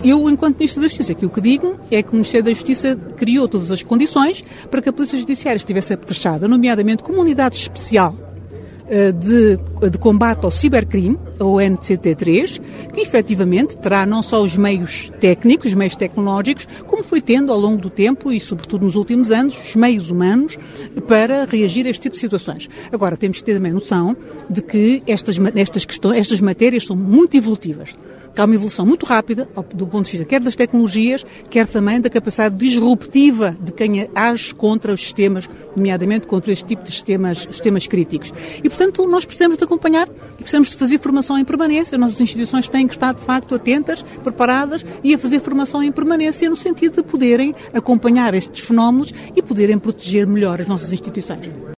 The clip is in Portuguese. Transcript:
Eu, enquanto Ministro da Justiça, aqui o que digo é que o Ministério da Justiça criou todas as condições para que a Polícia Judiciária estivesse apetrechada, nomeadamente como unidade especial de combate ao cibercrime, a ONCT3, que efetivamente terá não só os meios técnicos, os meios tecnológicos, como foi tendo ao longo do tempo e sobretudo nos últimos anos, os meios humanos para reagir a este tipo de situações. Agora, temos que ter também noção de que estas matérias são muito evolutivas. Há uma evolução muito rápida, do ponto de vista quer das tecnologias, quer também da capacidade disruptiva de quem age contra os sistemas, nomeadamente contra este tipo de sistemas críticos. E, portanto, nós precisamos de acompanhar e precisamos de fazer formação em permanência. Nossas instituições têm que estar, de facto, atentas, preparadas e a fazer formação em permanência no sentido de poderem acompanhar estes fenómenos e poderem proteger melhor as nossas instituições.